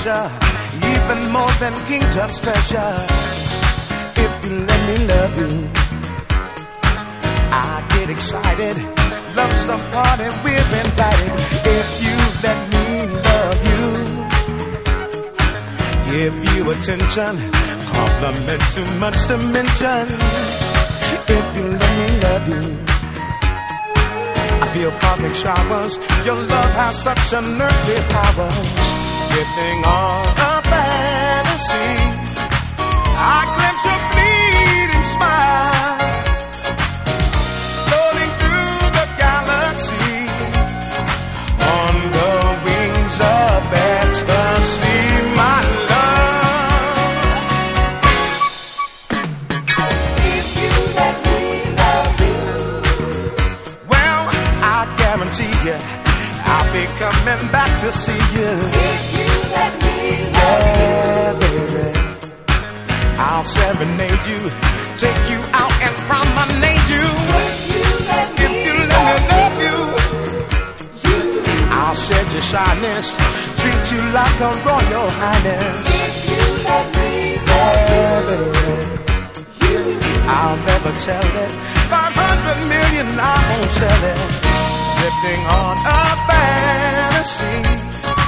pleasure, even more than King Tut's treasure. If you let me love you, I get excited. Love some party, we're invited. If you let me love you, give you attention, compliments too much to mention. If you let me love you, I feel cosmic showers. Your love has such unearthly powers. Drifting on a fantasy, I glimpse your fleeting smile, floating through the galaxy on the wings of ecstasy, my love. If you let me love you, Well, I guarantee you, I'll be coming back to see you. if you let me love Yeah, baby, I'll serenade you, take you out and promenade you. if you let If me you let me love you, you, I'll shed your shyness, treat you like a royal highness. if you let me Yeah, baby, you, I'll never tell it. 500 million, I won't sell it. Drifting on a fantasy,